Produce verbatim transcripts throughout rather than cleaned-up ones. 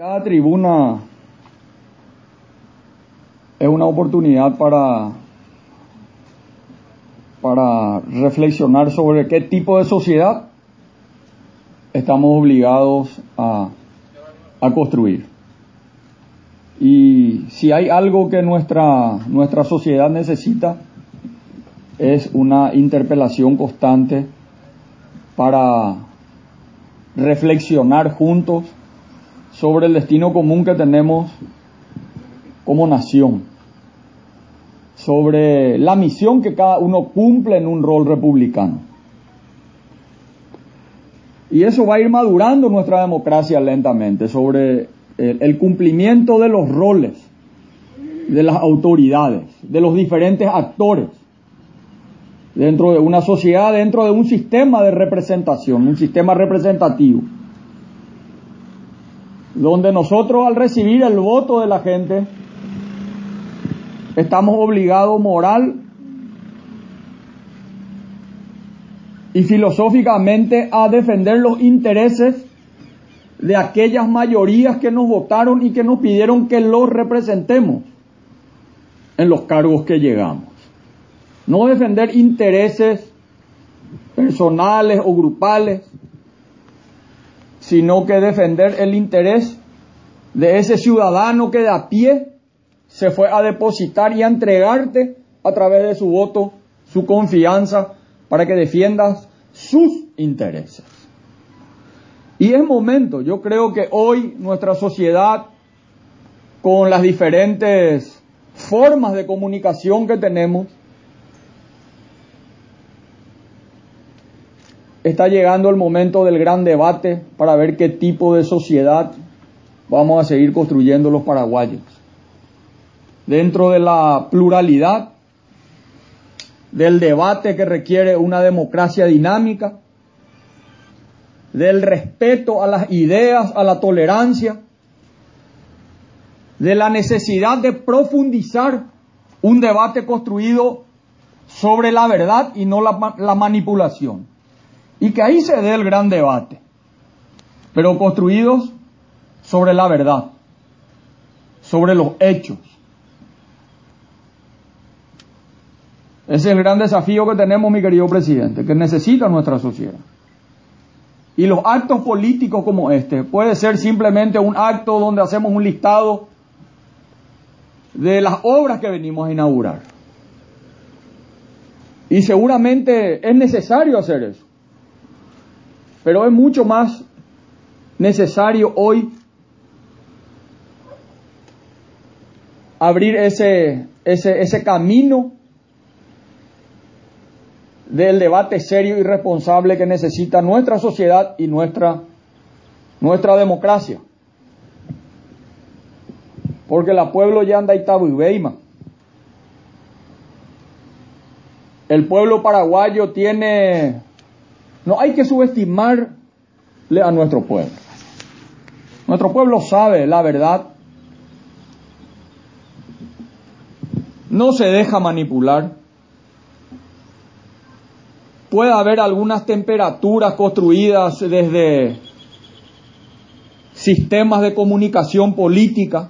Cada tribuna es una oportunidad para, para reflexionar sobre qué tipo de sociedad estamos obligados a, a construir. Y si hay algo que nuestra, nuestra sociedad necesita, es una interpelación constante para reflexionar juntos sobre el destino común que tenemos como nación, sobre la misión que cada uno cumple en un rol republicano. Y eso va a ir madurando nuestra democracia lentamente, sobre el, el cumplimiento de los roles, de las autoridades, de los diferentes actores, dentro de una sociedad, dentro de un sistema de representación, un sistema representativo, donde nosotros, al recibir el voto de la gente, estamos obligados moral y filosóficamente a defender los intereses de aquellas mayorías que nos votaron y que nos pidieron que los representemos en los cargos que llegamos. No defender intereses personales o grupales, sino que defender el interés de ese ciudadano que de a pie se fue a depositar y a entregarte a través de su voto, su confianza, para que defiendas sus intereses. Y es momento, yo creo que hoy nuestra sociedad, con las diferentes formas de comunicación que tenemos, está llegando el momento del gran debate para ver qué tipo de sociedad vamos a seguir construyendo los paraguayos. Dentro de la pluralidad, del debate que requiere una democracia dinámica, del respeto a las ideas, a la tolerancia, de la necesidad de profundizar un debate construido sobre la verdad y no la, la manipulación. Y que ahí se dé el gran debate, pero construidos sobre la verdad, sobre los hechos. Ese es el gran desafío que tenemos, mi querido presidente, que necesita nuestra sociedad. Y los actos políticos como este, puede ser simplemente un acto donde hacemos un listado de las obras que venimos a inaugurar. Y seguramente es necesario hacer eso. Pero es mucho más necesario hoy abrir ese, ese, ese camino del debate serio y responsable que necesita nuestra sociedad y nuestra, nuestra democracia. Porque el pueblo ya anda Itabu y Beima. El pueblo paraguayo tiene... No hay que subestimarle a nuestro pueblo. Nuestro pueblo sabe la verdad. No se deja manipular. Puede haber algunas temperaturas construidas desde sistemas de comunicación política.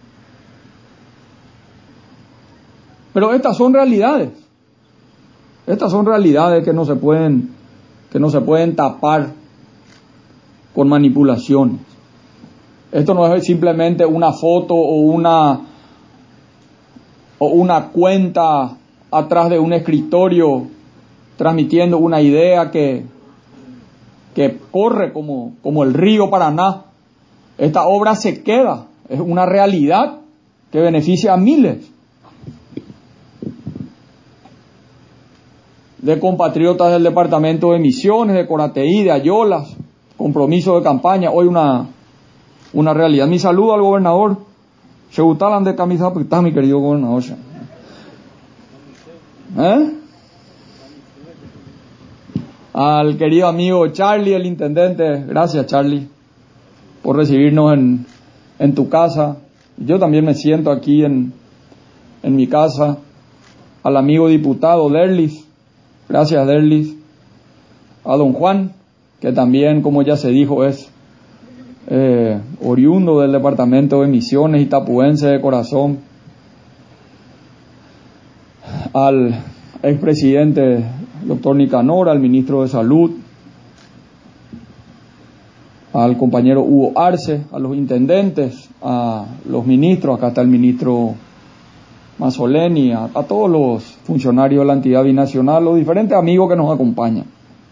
Pero estas son realidades. Estas son realidades que no se pueden... que no se pueden tapar con manipulaciones. Esto no es simplemente una foto o una, o una cuenta atrás de un escritorio transmitiendo una idea que, que corre como, como el río Paraná. Esta obra se queda, es una realidad que beneficia a miles de compatriotas del departamento de Misiones, de Corateí, de Ayolas, compromiso de campaña, hoy una, una realidad. Mi saludo al gobernador, Chegutalan de camisa, porque está mi querido gobernador. ¿Eh? Al querido amigo Charlie, el intendente, gracias Charlie, por recibirnos en, en tu casa. Yo también me siento aquí en, en mi casa. Al amigo diputado Derlis, gracias, Derlis. A don Juan, que también, como ya se dijo, es eh, oriundo del departamento de Misiones, itapuense de corazón, al expresidente doctor Nicanor, al ministro de Salud, al compañero Hugo Arce, a los intendentes, a los ministros, acá está el ministro Mazzoleni, a, a todos los funcionarios de la entidad binacional, los diferentes amigos que nos acompañan.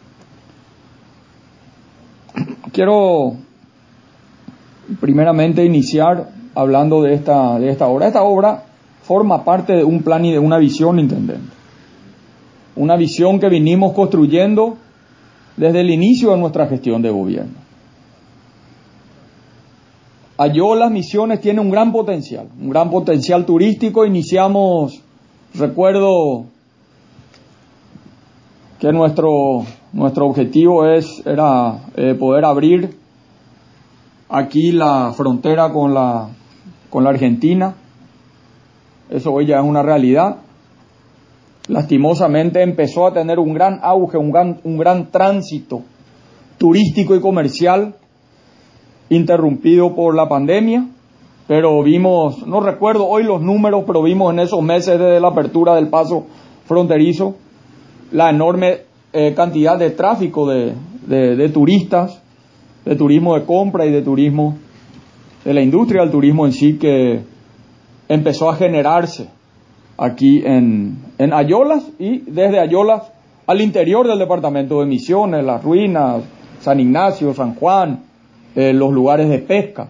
Quiero primeramente iniciar hablando de esta, de esta obra. Esta obra forma parte de un plan y de una visión, intendente. Una visión que vinimos construyendo desde el inicio de nuestra gestión de gobierno. Ayolas Misiones tiene un gran potencial, un gran potencial turístico. Iniciamos, recuerdo que nuestro, nuestro objetivo es, era eh, poder abrir aquí la frontera con la, con la Argentina. Eso hoy ya es una realidad. Lastimosamente empezó a tener un gran auge, un gran, un gran tránsito turístico y comercial, interrumpido por la pandemia, pero vimos, no recuerdo hoy los números, pero vimos en esos meses desde la apertura del paso fronterizo la enorme eh, cantidad de tráfico de, de, de turistas, de turismo de compra y de turismo, de la industria del turismo en sí, que empezó a generarse aquí en, en Ayolas y desde Ayolas al interior del departamento de Misiones, Las Ruinas, San Ignacio, San Juan, eh, los lugares de pesca.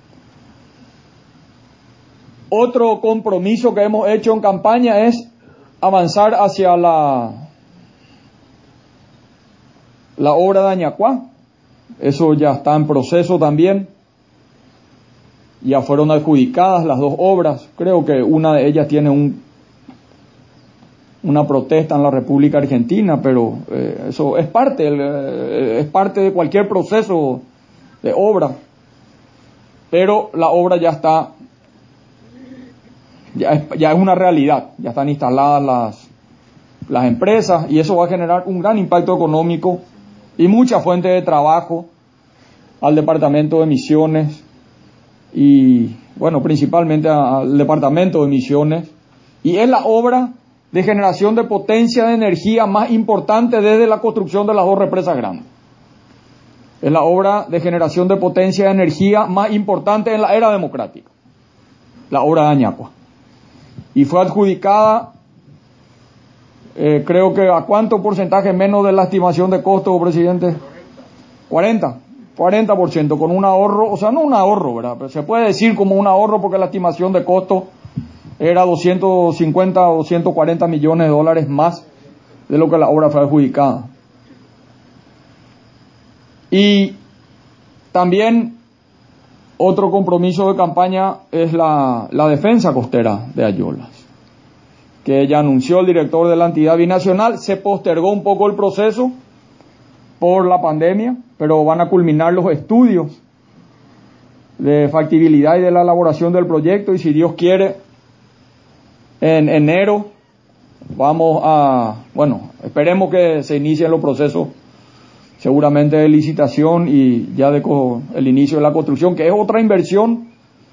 Otro compromiso que hemos hecho en campaña es avanzar hacia la, la obra de Añacuá. Eso ya está en proceso también. Ya fueron adjudicadas las dos obras. Creo que una de ellas tiene un, una protesta en la República Argentina, pero eh, eso es parte, eh, es parte de cualquier proceso de obra. Pero la obra ya está, ya es, ya es una realidad. Ya están instaladas las, las empresas y eso va a generar un gran impacto económico y mucha fuente de trabajo al departamento de Misiones y, bueno, principalmente al departamento de Misiones, y es la obra de generación de potencia de energía más importante desde la construcción de las dos represas grandes. Es la obra de generación de potencia de energía más importante en la era democrática, la obra de Añacua, y fue adjudicada, eh, creo que a cuánto porcentaje menos de la estimación de costo, presidente, cuarenta cuarenta por ciento, con un ahorro, o sea, no un ahorro, ¿verdad? Pero se puede decir como un ahorro porque la estimación de costo era doscientos cincuenta o doscientos cuarenta millones de dólares más de lo que la obra fue adjudicada. Y también otro compromiso de campaña es la, la defensa costera de Ayolas, que ya anunció el director de la entidad binacional. Se postergó un poco el proceso por la pandemia, pero van a culminar los estudios de factibilidad y de la elaboración del proyecto, y si Dios quiere, en enero vamos a, bueno, esperemos que se inicien los procesos seguramente de licitación y ya de co- el inicio de la construcción, que es otra inversión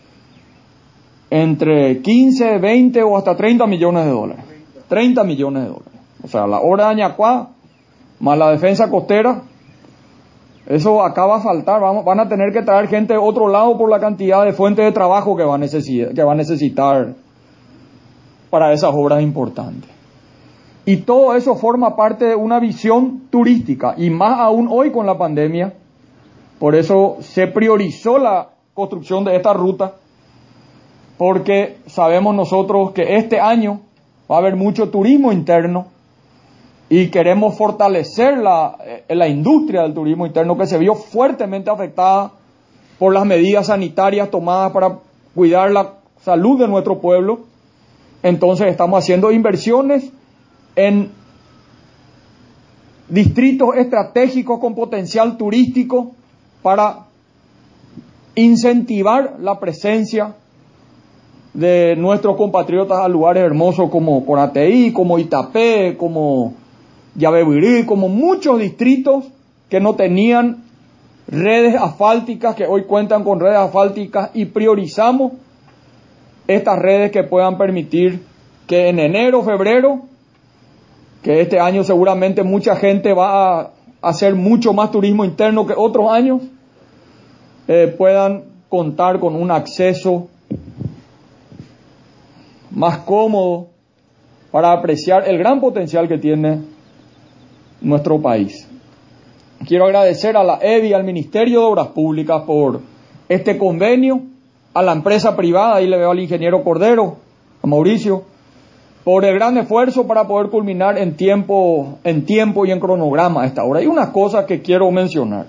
entre quince, veinte o hasta treinta millones de dólares. treinta millones de dólares. O sea, la obra de Añacuá más la defensa costera, eso acá va a faltar. Vamos, van a tener que traer gente de otro lado por la cantidad de fuentes de trabajo que va a necesitar, que va a necesitar para esas obras importantes. Y todo eso forma parte de una visión turística, y más aún hoy con la pandemia. Por eso se priorizó la construcción de esta ruta, porque sabemos nosotros que este año va a haber mucho turismo interno y queremos fortalecer la, la industria del turismo interno, que se vio fuertemente afectada por las medidas sanitarias tomadas para cuidar la salud de nuestro pueblo. Entonces estamos haciendo inversiones en distritos estratégicos con potencial turístico para incentivar la presencia de nuestros compatriotas a lugares hermosos como Corateí, como Itapé, como Yabebirí, como muchos distritos que no tenían redes asfálticas que hoy cuentan con redes asfálticas y priorizamos estas redes que puedan permitir que en enero, febrero, que este año seguramente mucha gente va a hacer mucho más turismo interno que otros años, eh, puedan contar con un acceso más cómodo para apreciar el gran potencial que tiene nuestro país. Quiero agradecer a la E B I, al Ministerio de Obras Públicas por este convenio, a la empresa privada, ahí le veo al ingeniero Cordero, a Mauricio, por el gran esfuerzo para poder culminar en tiempo, en tiempo y en cronograma a esta hora. Hay una cosa que quiero mencionar,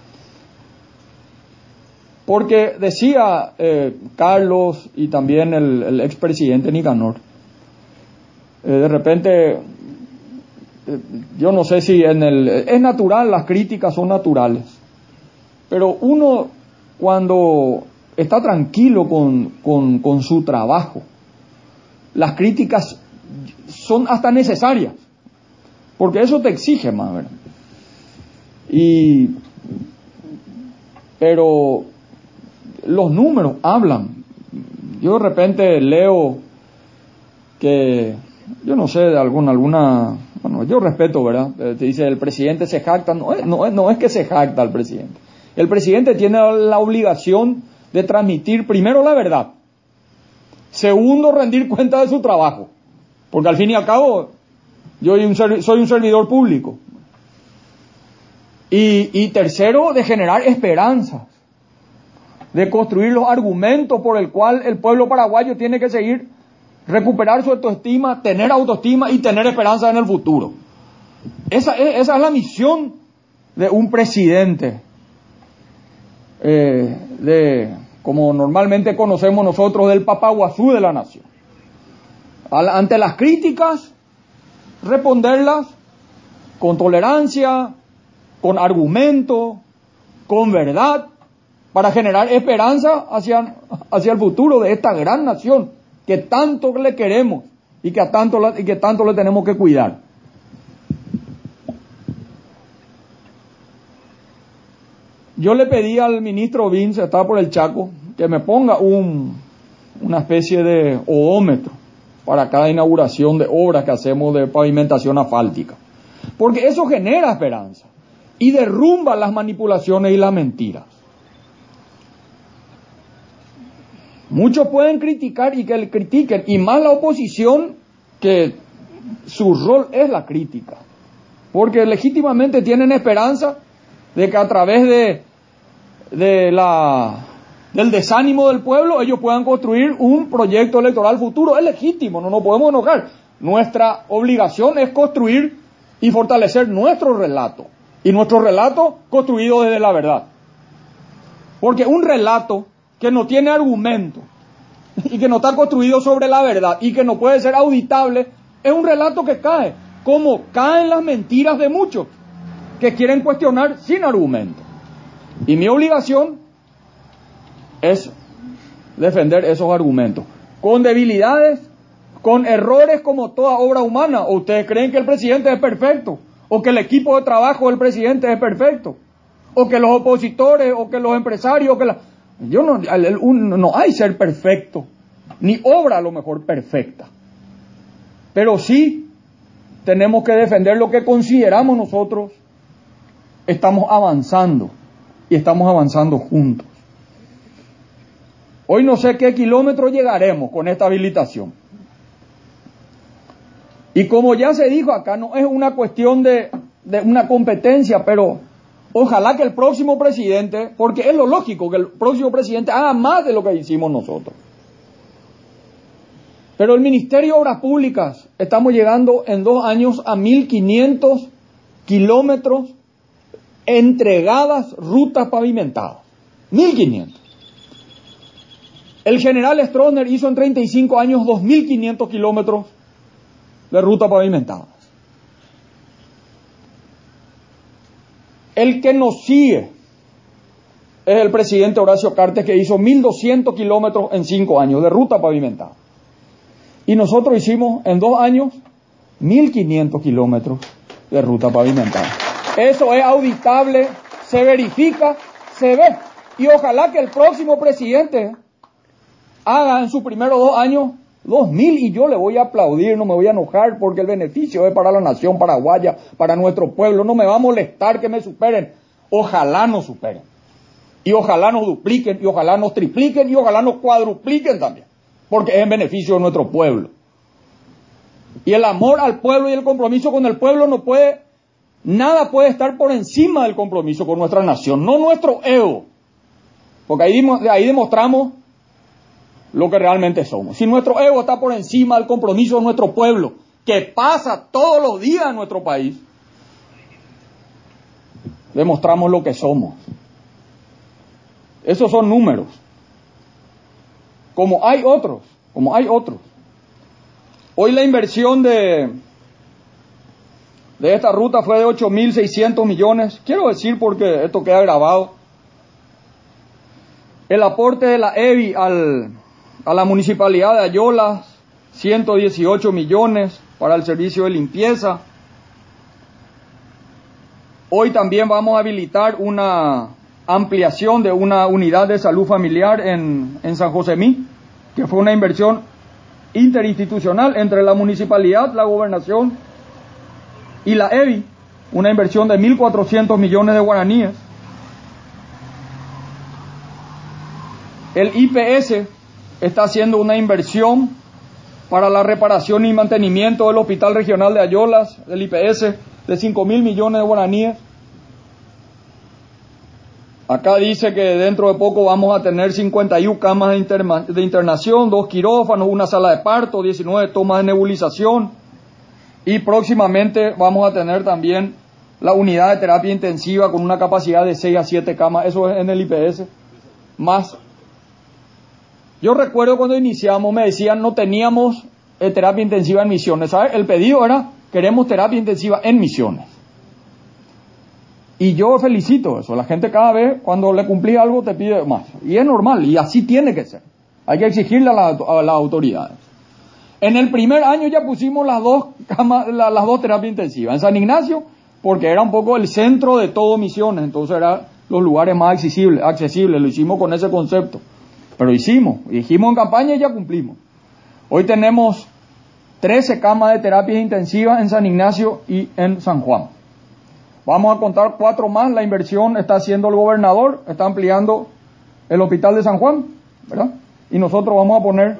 porque decía eh, Carlos y también el, el expresidente Nicanor, eh, de repente, eh, yo no sé si en el, es natural, las críticas son naturales, pero uno cuando está tranquilo con, con, con su trabajo, las críticas son hasta necesarias, porque eso te exige más, ¿verdad? Y, pero los números hablan. Yo de repente leo que, yo no sé, de alguna, alguna, bueno, yo respeto, ¿verdad? Te dice, el presidente se jacta, no es, no es, no es que se jacta el presidente. El presidente tiene la obligación de transmitir primero la verdad, segundo, rendir cuenta de su trabajo, porque al fin y al cabo yo soy un servidor público, y, y tercero, de generar esperanzas, de construir los argumentos por el cual el pueblo paraguayo tiene que seguir, recuperar su autoestima, tener autoestima y tener esperanza en el futuro. Esa es, esa es la misión de un presidente, eh, de, como normalmente conocemos nosotros, del papaguazú de la nación. Al, ante las críticas, responderlas con tolerancia, con argumento, con verdad, para generar esperanza hacia, hacia el futuro de esta gran nación que tanto le queremos y que, a tanto, y que tanto le tenemos que cuidar. Yo le pedí al ministro Vince, estaba por el Chaco, que me ponga un, una especie de odómetro para cada inauguración de obras que hacemos de pavimentación asfáltica, porque eso genera esperanza y derrumba las manipulaciones y las mentiras. Muchos pueden criticar y que le critiquen, y más la oposición, que su rol es la crítica, porque legítimamente tienen esperanza de que a través de, de la, del desánimo del pueblo ellos puedan construir un proyecto electoral futuro. Es legítimo, no nos podemos enojar. Nuestra obligación es construir y fortalecer nuestro relato, y nuestro relato construido desde la verdad, porque un relato que no tiene argumento y que no está construido sobre la verdad y que no puede ser auditable es un relato que cae, como caen las mentiras de muchos que quieren cuestionar sin argumento. Y mi obligación es defender esos argumentos, con debilidades, con errores como toda obra humana. ¿O ustedes creen que el presidente es perfecto? ¿O que el equipo de trabajo del presidente es perfecto? ¿O que los opositores, o que los empresarios, o que la... Yo no, no hay ser perfecto, ni obra a lo mejor perfecta, pero sí tenemos que defender lo que consideramos nosotros estamos avanzando, y estamos avanzando juntos. Hoy no sé qué kilómetros llegaremos con esta habilitación, y como ya se dijo acá, no es una cuestión de, de una competencia, pero ojalá que el próximo presidente, porque es lo lógico que el próximo presidente haga más de lo que hicimos nosotros. Pero el Ministerio de Obras Públicas, estamos llegando en dos años a mil quinientos kilómetros entregadas, rutas pavimentadas. mil quinientos. El general Stroessner hizo en treinta y cinco años dos mil quinientos kilómetros de ruta pavimentada. El que nos sigue es el presidente Horacio Cartes, que hizo mil doscientos kilómetros en cinco años de ruta pavimentada. Y nosotros hicimos en dos años mil quinientos kilómetros de ruta pavimentada. Eso es auditable, se verifica, se ve. Y ojalá que el próximo presidente haga en sus primeros dos años dos mil, y yo le voy a aplaudir, no me voy a enojar, porque el beneficio es para la nación paraguaya, para nuestro pueblo. No me va a molestar que me superen. Ojalá nos superen. Y ojalá nos dupliquen, y ojalá nos tripliquen, y ojalá nos cuadrupliquen también, porque es en beneficio de nuestro pueblo. Y el amor al pueblo y el compromiso con el pueblo no puede, nada puede estar por encima del compromiso con nuestra nación, no nuestro ego. Porque ahí, ahí demostramos lo que realmente somos. Si nuestro ego está por encima del compromiso de nuestro pueblo, que pasa todos los días en nuestro país, demostramos lo que somos. Esos son números. Como hay otros, como hay otros. Hoy la inversión de, de esta ruta fue de ocho mil seiscientos millones. Quiero decir, porque esto queda grabado, el aporte de la E B I al, a la municipalidad de Ayolas, ciento dieciocho millones para el servicio de limpieza. Hoy también vamos a habilitar una ampliación de una unidad de salud familiar en, en San Josemí, que fue una inversión interinstitucional entre la municipalidad, la gobernación y la E B I, una inversión de mil cuatrocientos millones de guaraníes. El I P S está haciendo una inversión para la reparación y mantenimiento del Hospital Regional de Ayolas, del I P S, de cinco mil millones de guaraníes. Acá dice que dentro de poco vamos a tener cincuenta y una camas de, interna- de internación, dos quirófanos, una sala de parto, diecinueve tomas de nebulización, y próximamente vamos a tener también la unidad de terapia intensiva con una capacidad de seis a siete camas, eso es en el I P S, más. Yo recuerdo cuando iniciamos me decían no teníamos eh, terapia intensiva en Misiones, ¿sabes? El pedido era queremos terapia intensiva en Misiones. Y yo felicito eso, la gente cada vez cuando le cumplís algo te pide más. Y es normal, y así tiene que ser. Hay que exigirle a, la, a las autoridades. En el primer año ya pusimos las dos camas, la, las dos terapias intensivas. En San Ignacio, porque era un poco el centro de todo Misiones, entonces eran los lugares más accesibles, accesibles, lo hicimos con ese concepto. Pero hicimos, dijimos en campaña y ya cumplimos. Hoy tenemos trece camas de terapias intensivas en San Ignacio y en San Juan. Vamos a contar cuatro más, la inversión está haciendo el gobernador, está ampliando el hospital de San Juan, ¿verdad? Y nosotros vamos a poner,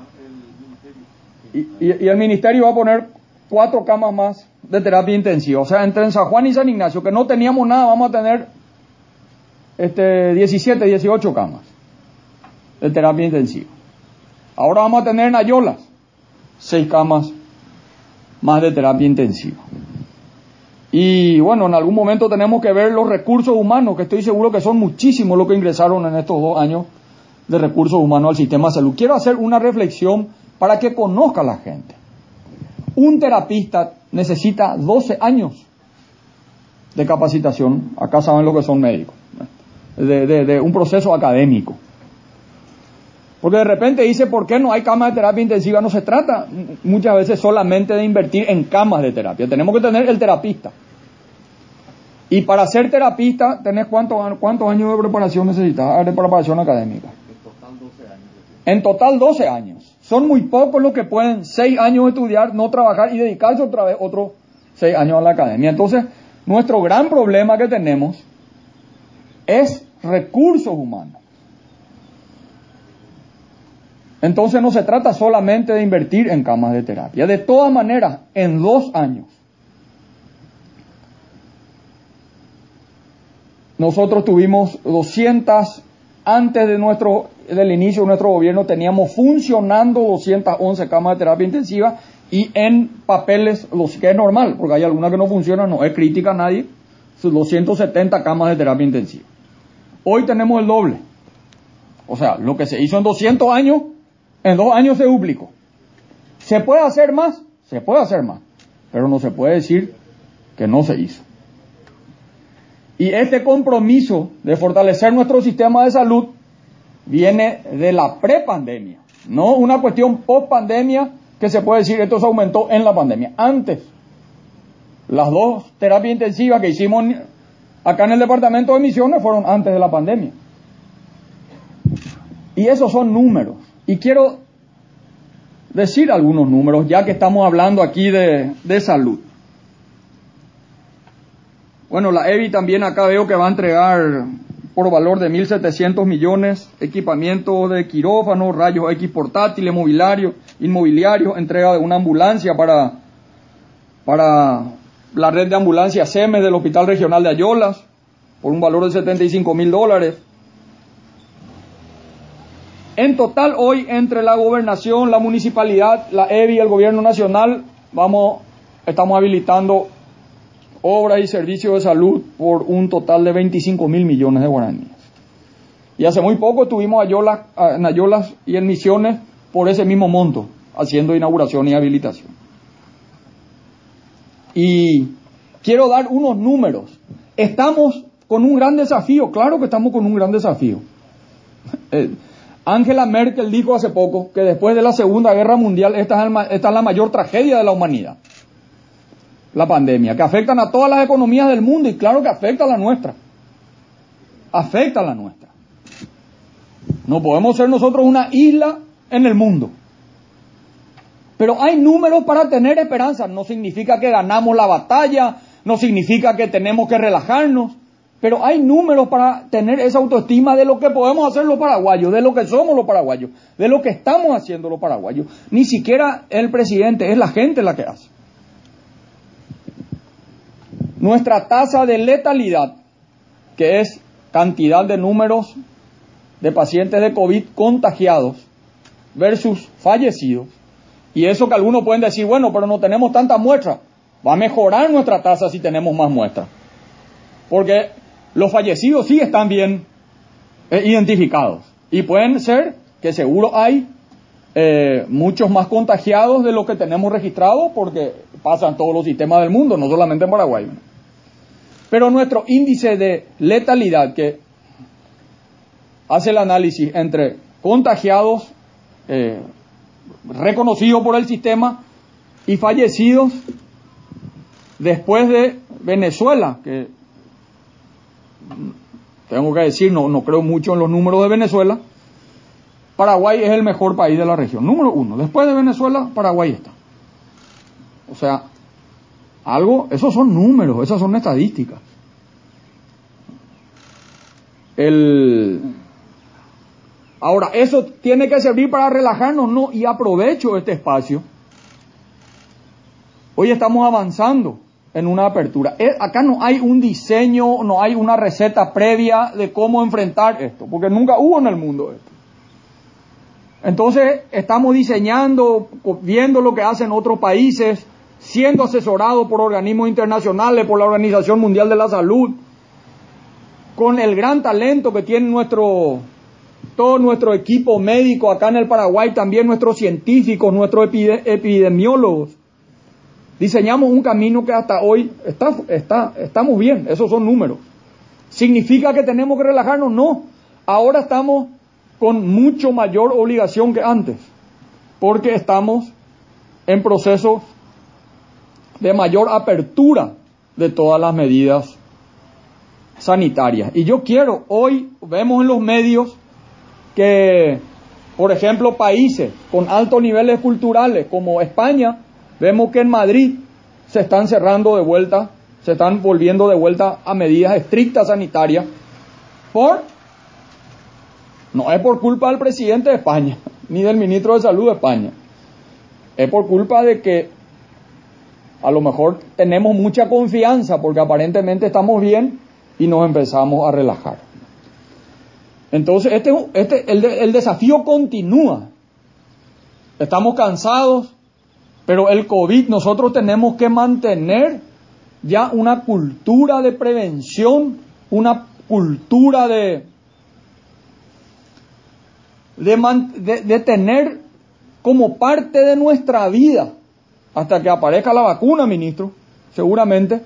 y, y, y el ministerio va a poner cuatro camas más de terapia intensiva. O sea, entre San Juan y San Ignacio, que no teníamos nada, vamos a tener este, diecisiete, dieciocho camas de terapia intensiva. Ahora vamos a tener en Ayolas seis camas más de terapia intensiva. Y bueno, en algún momento tenemos que ver los recursos humanos, que estoy seguro que son muchísimos los que ingresaron en estos dos años de recursos humanos al sistema de salud. Quiero hacer una reflexión para que conozca la gente. Un terapista necesita doce años de capacitación, acá saben lo que son médicos, de, de, de un proceso académico. Porque de repente dice, ¿por qué no hay camas de terapia intensiva? No se trata muchas veces solamente de invertir en camas de terapia. Tenemos que tener el terapista. Y para ser terapista, ¿tenés cuántos, cuántos años de preparación necesitas? De preparación académica. En total doce años. En total doce años. Son muy pocos los que pueden seis años estudiar, no trabajar y dedicarse otra vez otros seis años a la academia. Entonces, nuestro gran problema que tenemos es recursos humanos. Entonces no se trata solamente de invertir en camas de terapia. De todas maneras, en dos años, nosotros tuvimos doscientas, antes de nuestro, del inicio de nuestro gobierno, teníamos funcionando doscientas once camas de terapia intensiva y en papeles, los que es normal, porque hay algunas que no funcionan, no es crítica a nadie, son doscientas setenta camas de terapia intensiva. Hoy tenemos el doble. O sea, lo que se hizo en doscientos años, en dos años se duplicó. ¿Se puede hacer más? Se puede hacer más. Pero no se puede decir que no se hizo. Y este compromiso de fortalecer nuestro sistema de salud viene de la prepandemia. No una cuestión post-pandemia que se puede decir esto se aumentó en la pandemia. Antes, las dos terapias intensivas que hicimos Acá en el departamento de Misiones fueron antes de la pandemia. Y esos son números. Y quiero decir algunos números, ya que estamos hablando aquí de, de salud. Bueno, la E B I también acá veo que va a entregar por valor de mil setecientos millones, equipamiento de quirófano, rayos X portátiles, mobiliario, inmobiliario, entrega de una ambulancia para, para la red de ambulancias S E M E S del Hospital Regional de Ayolas, por un valor de setenta y cinco mil dólares. En total, hoy, entre la gobernación, la municipalidad, la E B I y el gobierno nacional, vamos, estamos habilitando obras y servicios de salud por un total de veinticinco mil millones de guaraníes. Y hace muy poco estuvimos Ayolas, en Ayolas y en Misiones por ese mismo monto, haciendo inauguración y habilitación. Y quiero dar unos números. Estamos con un gran desafío, claro que estamos con un gran desafío. Eh, Angela Merkel dijo hace poco que después de la Segunda Guerra Mundial esta es, el, esta es la mayor tragedia de la humanidad. La pandemia, que afectan a todas las economías del mundo y claro que afecta a la nuestra. Afecta a la nuestra. No podemos ser nosotros una isla en el mundo. Pero hay números para tener esperanza. No significa que ganamos la batalla, no significa que tenemos que relajarnos, pero hay números para tener esa autoestima de lo que podemos hacer los paraguayos, de lo que somos los paraguayos, de lo que estamos haciendo los paraguayos. Ni siquiera el presidente, es la gente la que hace. Nuestra tasa de letalidad, que es cantidad de números de pacientes de COVID contagiados versus fallecidos, y eso que algunos pueden decir, bueno, pero no tenemos tantas muestras, va a mejorar nuestra tasa si tenemos más muestras, porque los fallecidos sí están bien eh, identificados, y pueden ser que seguro hay eh, muchos más contagiados de los que tenemos registrados, porque pasan todos los sistemas del mundo, no solamente en Paraguay, ¿no? Pero nuestro índice de letalidad, que hace el análisis entre contagiados eh, reconocidos por el sistema y fallecidos después de Venezuela, que tengo que decir, no, no creo mucho en los números de Venezuela, Paraguay es el mejor país de la región, número uno. Después de Venezuela, Paraguay está. O sea, algo, esos son números, esas son estadísticas. El... Ahora, ¿eso tiene que servir para relajarnos? No, y aprovecho este espacio. Hoy estamos avanzando en una apertura. Acá no hay un diseño, no hay una receta previa de cómo enfrentar esto, porque nunca hubo en el mundo esto. Entonces, estamos diseñando, viendo lo que hacen otros países, siendo asesorado por organismos internacionales, por la Organización Mundial de la Salud, con el gran talento que tiene nuestro, todo nuestro equipo médico acá en el Paraguay, también nuestros científicos, nuestros epide- epidemiólogos. Diseñamos un camino que hasta hoy está, está, estamos bien, esos son números. ¿Significa que tenemos que relajarnos? No, ahora estamos con mucho mayor obligación que antes, porque estamos en procesos de mayor apertura de todas las medidas sanitarias. Y yo quiero, hoy vemos en los medios que, por ejemplo, países con altos niveles culturales como España, vemos que en Madrid se están cerrando de vuelta, se están volviendo de vuelta a medidas estrictas sanitarias, por, no es por culpa del presidente de España, ni del ministro de Salud de España, es por culpa de que a lo mejor tenemos mucha confianza porque aparentemente estamos bien y nos empezamos a relajar. Entonces, este, este, el, el desafío continúa. Estamos cansados, pero el COVID, nosotros tenemos que mantener ya una cultura de prevención, una cultura de, de, man, de, de tener como parte de nuestra vida, hasta que aparezca la vacuna, ministro, seguramente,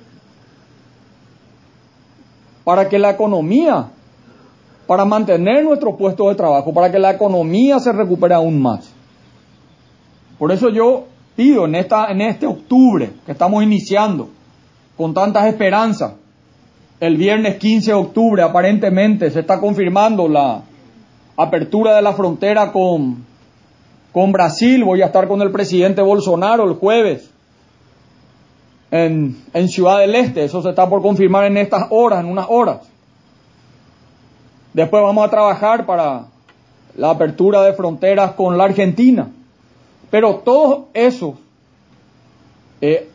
para que la economía, para mantener nuestros puestos de trabajo, para que la economía se recupere aún más. Por eso yo pido en, esta, en este octubre que estamos iniciando, con tantas esperanzas, El viernes quince de octubre aparentemente se está confirmando la apertura de la frontera con, con Brasil. Voy a estar con el presidente Bolsonaro el jueves en, en Ciudad del Este. Eso se está por confirmar en estas horas, en unas horas. Después vamos a trabajar para la apertura de fronteras con la Argentina. Pero todo eso, eh,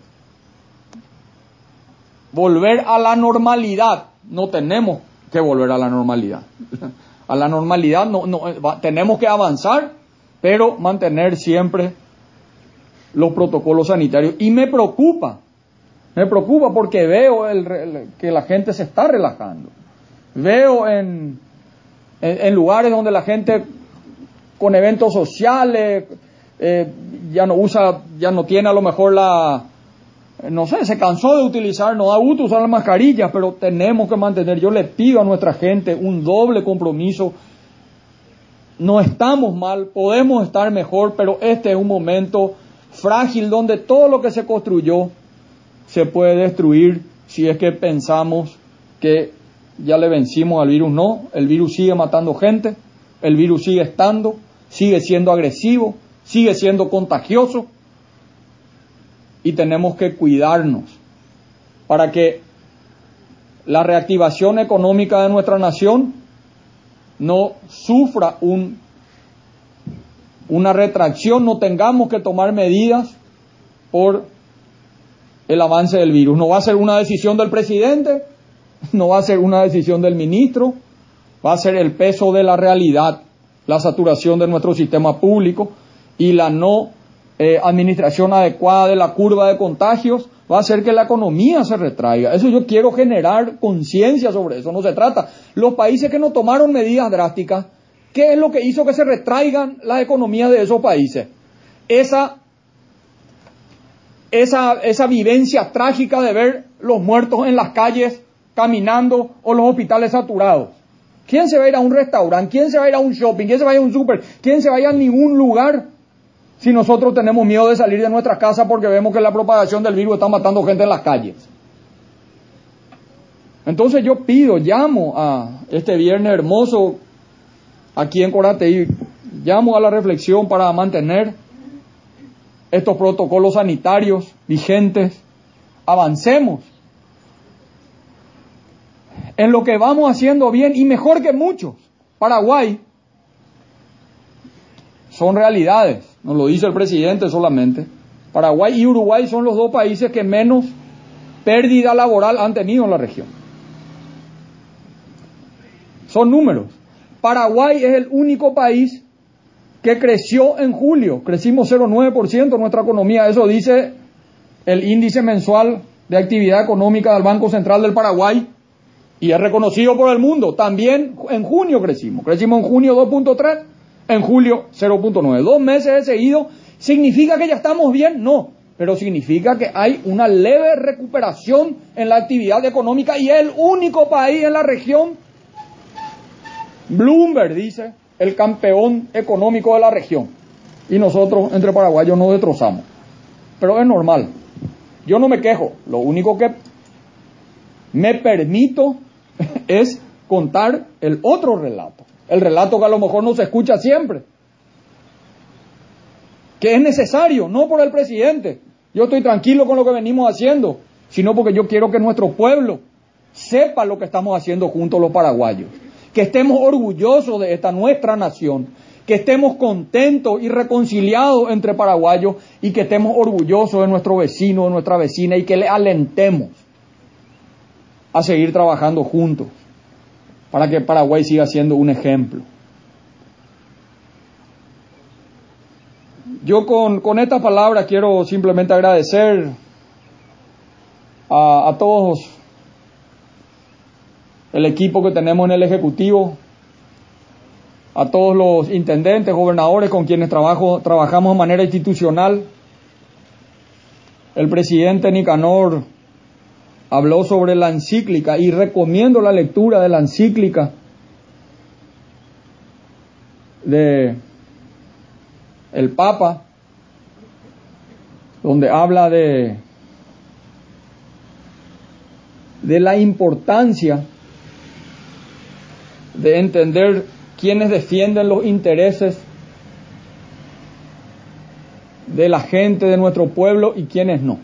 volver a la normalidad, no tenemos que volver a la normalidad. A la normalidad no, no va, tenemos que avanzar, pero mantener siempre los protocolos sanitarios. Y me preocupa, me preocupa porque veo el, el, que la gente se está relajando. Veo en, en, en lugares donde la gente con eventos sociales eh, ya no usa, ya no tiene a lo mejor la, no sé, se cansó de utilizar, no da gusto usar las mascarillas, pero tenemos que mantener, yo le pido a nuestra gente un doble compromiso. No estamos mal, podemos estar mejor, pero este es un momento frágil donde todo lo que se construyó se puede destruir si es que pensamos que ya le vencimos al virus. No, el virus sigue matando gente, el virus sigue estando, sigue siendo agresivo, sigue siendo contagioso y tenemos que cuidarnos para que la reactivación económica de nuestra nación no sufra un, una retracción, no tengamos que tomar medidas por el avance del virus. No va a ser una decisión del presidente, no va a ser una decisión del ministro, va a ser el peso de la realidad, la saturación de nuestro sistema público y la no eh, administración adecuada de la curva de contagios va a hacer que la economía se retraiga. Eso yo quiero generar conciencia sobre eso, no se trata. Los países que no tomaron medidas drásticas, ¿qué es lo que hizo que se retraigan las economías de esos países? Esa, esa, esa vivencia trágica de ver los muertos en las calles caminando o los hospitales saturados. ¿Quién se va a ir a un restaurante? ¿Quién se va a ir a un shopping? ¿Quién se va a ir a un súper? ¿Quién se va a ir a ningún lugar si nosotros tenemos miedo de salir de nuestras casas porque vemos que la propagación del virus está matando gente en las calles? Entonces yo pido, llamo a este viernes hermoso aquí en Corateí, llamo a la reflexión para mantener estos protocolos sanitarios vigentes. Avancemos en lo que vamos haciendo bien y mejor que muchos. Paraguay son realidades, nos lo dice el presidente solamente. Paraguay y Uruguay son los dos países que menos pérdida laboral han tenido en la región. Son números. Paraguay es el único país que creció en julio, crecimos cero coma nueve por ciento nuestra economía, eso dice el índice mensual de actividad económica del Banco Central del Paraguay. Y es reconocido por el mundo. También en junio crecimos. Crecimos en junio dos punto tres, en julio cero punto nueve. Dos meses de seguido. ¿Significa que ya estamos bien? No. Pero significa que hay una leve recuperación en la actividad económica y es el único país en la región. Bloomberg dice, el campeón económico de la región. Y nosotros, entre paraguayos, nos destrozamos. Pero es normal. Yo no me quejo. Lo único que me permito es contar el otro relato, el relato que a lo mejor no se escucha siempre, que es necesario, no por el presidente, yo estoy tranquilo con lo que venimos haciendo, sino porque yo quiero que nuestro pueblo sepa lo que estamos haciendo juntos los paraguayos, que estemos orgullosos de esta nuestra nación, que estemos contentos y reconciliados entre paraguayos y que estemos orgullosos de nuestro vecino, de nuestra vecina y que le alentemos a seguir trabajando juntos para que Paraguay siga siendo un ejemplo. Yo con, con estas palabras quiero simplemente agradecer a, a todos el equipo que tenemos en el Ejecutivo, a todos los intendentes, gobernadores con quienes trabajo, trabajamos de manera institucional. El presidente Nicanor habló sobre la encíclica y recomiendo la lectura de la encíclica de el Papa, donde habla de de la importancia de entender quiénes defienden los intereses de la gente de nuestro pueblo y quiénes no.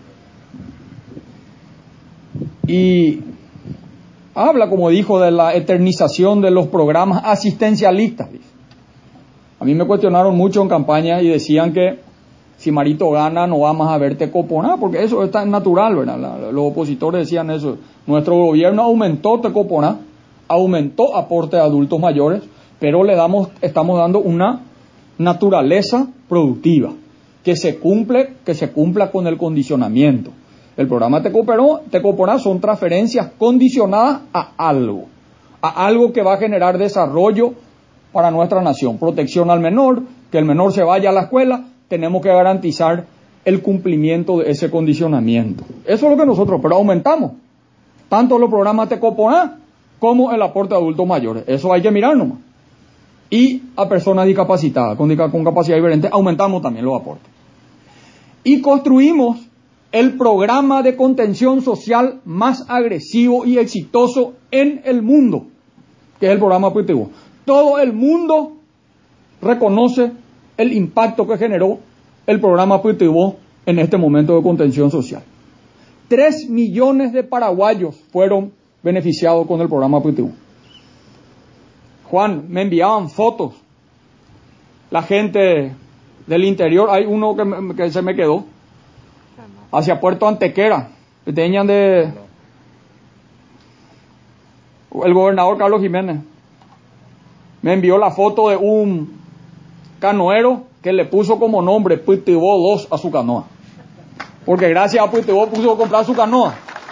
Y habla, como dijo, de la eternización de los programas asistencialistas. A mí me cuestionaron mucho en campaña y decían que si Marito gana no vamos a ver Tecoponá, porque eso está natural, ¿verdad? La, los opositores decían eso. Nuestro gobierno aumentó Tecoponá, aumentó aporte de adultos mayores, pero le damos, estamos dando una naturaleza productiva que se cumple, que se cumpla con el condicionamiento. El programa Tecoponá son transferencias condicionadas a algo, a algo que va a generar desarrollo para nuestra nación. Protección al menor, que el menor se vaya a la escuela, tenemos que garantizar el cumplimiento de ese condicionamiento. Eso es lo que nosotros, pero aumentamos tanto los programas Tecoponá como el aporte a adultos mayores. Eso hay que mirar nomás. Y a personas discapacitadas, con, con capacidad diferente, aumentamos también los aportes. Y construimos el programa de contención social más agresivo y exitoso en el mundo, que es el programa Pitibo. Todo el mundo reconoce el impacto que generó el programa Pitibo en este momento de contención social. Tres millones de paraguayos fueron beneficiados con el programa Pitibo. Juan, me enviaban fotos. La gente del interior, hay uno que, me, que se me quedó, hacia Puerto Antequera, que tenían de el gobernador Carlos Jiménez. Me envió la foto de un canoero que le puso como nombre Pitibo dos a su canoa. Porque gracias a Pitibo puso comprar su canoa.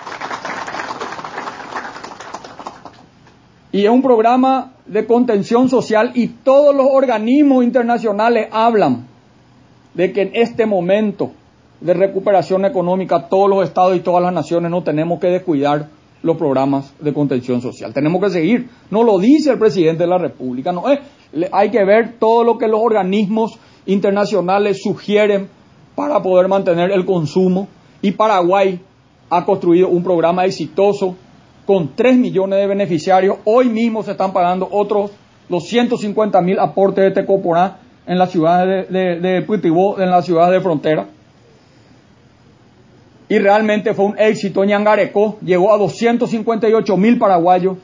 Y es un programa de contención social y todos los organismos internacionales hablan de que en este momento de recuperación económica todos los estados y todas las naciones no tenemos que descuidar los programas de contención social. Tenemos que seguir. No lo dice el presidente de la República. No es. Hay que ver todo lo que los organismos internacionales sugieren para poder mantener el consumo. Y Paraguay ha construido un programa exitoso con tres millones de beneficiarios. Hoy mismo se están pagando otros doscientos cincuenta mil aportes de Tecoponá en las ciudades de, de, de Pitibo, en las ciudades de frontera. Y realmente fue un éxito. Ñangarecó llegó a doscientos cincuenta y ocho mil paraguayos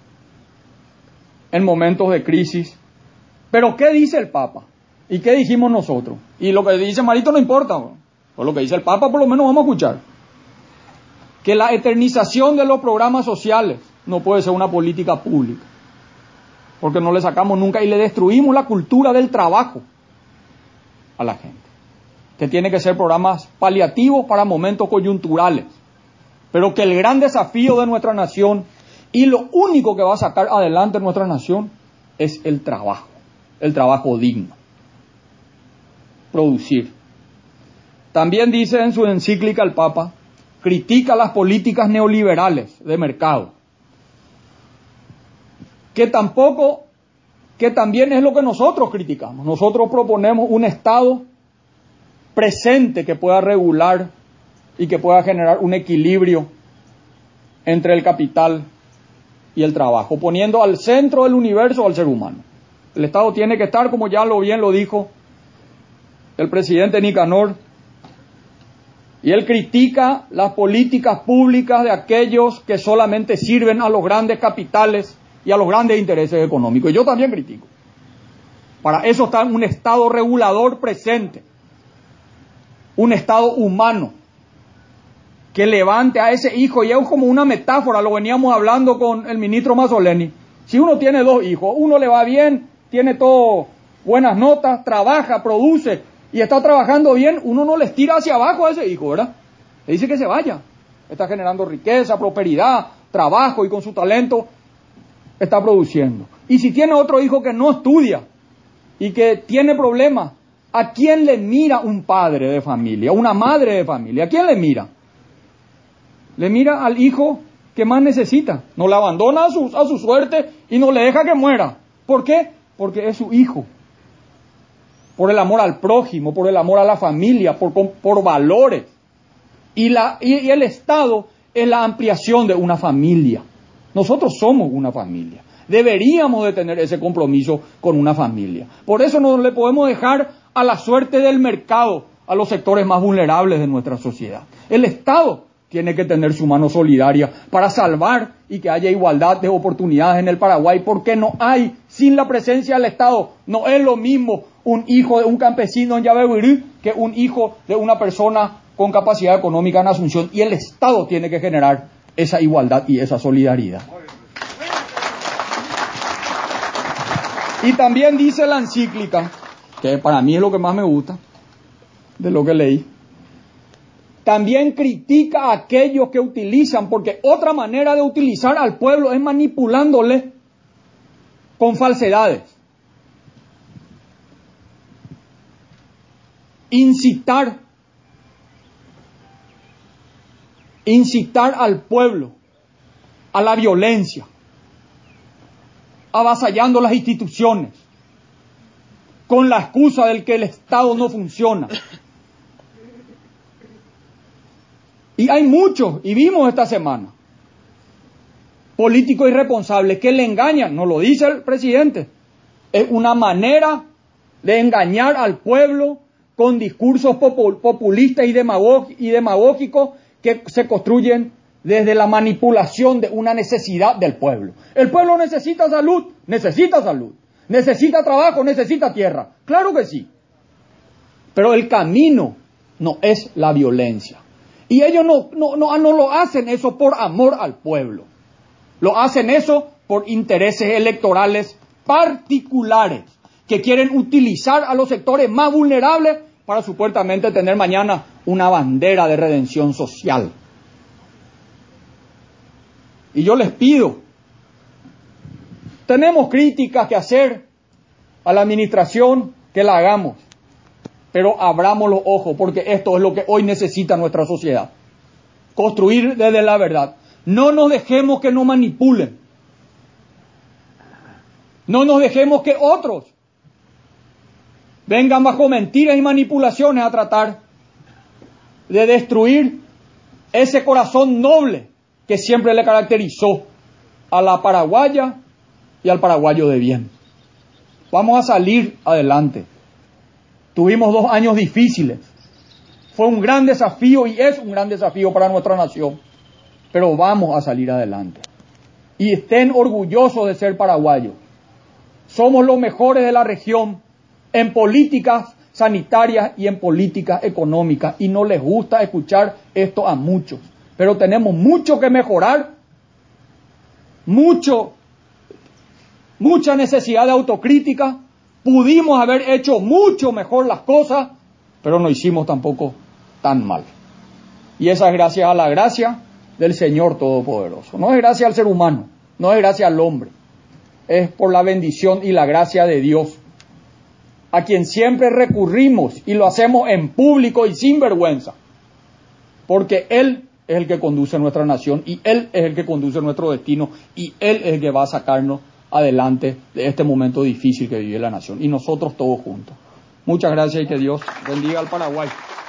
en momentos de crisis. Pero ¿qué dice el Papa? ¿Y qué dijimos nosotros? Y lo que dice Marito no importa, ¿no? Pues lo que dice el Papa por lo menos vamos a escuchar. Que la eternización de los programas sociales no puede ser una política pública, porque no le sacamos nunca y le destruimos la cultura del trabajo a la gente. Que tiene que ser programas paliativos para momentos coyunturales, pero que el gran desafío de nuestra nación y lo único que va a sacar adelante nuestra nación es el trabajo, el trabajo digno, producir. También dice en su encíclica el Papa, critica las políticas neoliberales de mercado, que tampoco, que también es lo que nosotros criticamos. Nosotros proponemos un Estado presente que pueda regular y que pueda generar un equilibrio entre el capital y el trabajo, poniendo al centro del universo al ser humano. El Estado tiene que estar, como ya lo bien lo dijo el presidente Nicanor, y él critica las políticas públicas de aquellos que solamente sirven a los grandes capitales y a los grandes intereses económicos. Y yo también critico. Para eso está un Estado regulador presente, un Estado humano que levante a ese hijo, y es como una metáfora, lo veníamos hablando con el ministro Mazzoleni. Si uno tiene dos hijos, uno le va bien, tiene todo buenas notas, trabaja, produce y está trabajando bien, uno no les tira hacia abajo a ese hijo, ¿verdad? Le dice que se vaya. Está generando riqueza, prosperidad, trabajo y con su talento está produciendo. Y si tiene otro hijo que no estudia y que tiene problemas, ¿a quién le mira un padre de familia, una madre de familia? ¿A quién le mira? Le mira al hijo que más necesita. No le abandona a su, a su suerte y no le deja que muera. ¿Por qué? Porque es su hijo. Por el amor al prójimo, por el amor a la familia, por, por valores. Y, la, y, y el Estado es la ampliación de una familia. Nosotros somos una familia. Deberíamos de tener ese compromiso con una familia. Por eso no le podemos dejar a la suerte del mercado a los sectores más vulnerables de nuestra sociedad. El Estado tiene que tener su mano solidaria para salvar y que haya igualdad de oportunidades en el Paraguay, porque no hay, sin la presencia del Estado, no es lo mismo un hijo de un campesino en Yabebirí que un hijo de una persona con capacidad económica en Asunción, y el Estado tiene que generar esa igualdad y esa solidaridad. Y también dice la encíclica, que para mí es lo que más me gusta de lo que leí, también critica a aquellos que utilizan, porque otra manera de utilizar al pueblo es manipulándole con falsedades. Incitar, incitar al pueblo a la violencia, avasallando las instituciones, con la excusa del que el Estado no funciona. Y hay muchos, y vimos esta semana, políticos irresponsables que le engañan, no lo dice el presidente, es una manera de engañar al pueblo con discursos populistas y demagógicos que se construyen desde la manipulación de una necesidad del pueblo. El pueblo necesita salud, necesita salud, necesita trabajo, necesita tierra, claro que sí, pero el camino no es la violencia. Y ellos no, no, no, no lo hacen eso por amor al pueblo. Lo hacen eso por intereses electorales particulares que quieren utilizar a los sectores más vulnerables para supuestamente tener mañana una bandera de redención social. Y yo les pido, tenemos críticas que hacer a la administración, que la hagamos. Pero abramos los ojos, porque esto es lo que hoy necesita nuestra sociedad. Construir desde la verdad. No nos dejemos que nos manipulen. No nos dejemos que otros vengan bajo mentiras y manipulaciones a tratar de destruir ese corazón noble que siempre le caracterizó a la paraguaya y al paraguayo de bien. Vamos a salir adelante. Tuvimos dos años difíciles. Fue un gran desafío y es un gran desafío para nuestra nación. Pero vamos a salir adelante. Y estén orgullosos de ser paraguayos. Somos los mejores de la región en políticas sanitarias y en políticas económicas. Y no les gusta escuchar esto a muchos. Pero tenemos mucho que mejorar. Mucho, mucha necesidad de autocrítica. Pudimos haber hecho mucho mejor las cosas, pero no hicimos tampoco tan mal. Y esa es gracias a la gracia del Señor Todopoderoso. No es gracias al ser humano, no es gracias al hombre. Es por la bendición y la gracia de Dios, a quien siempre recurrimos y lo hacemos en público y sin vergüenza. Porque Él es el que conduce nuestra nación y Él es el que conduce nuestro destino y Él es el que va a sacarnos adelante de este momento difícil que vive la nación y nosotros todos juntos. Muchas gracias y que Dios bendiga al Paraguay.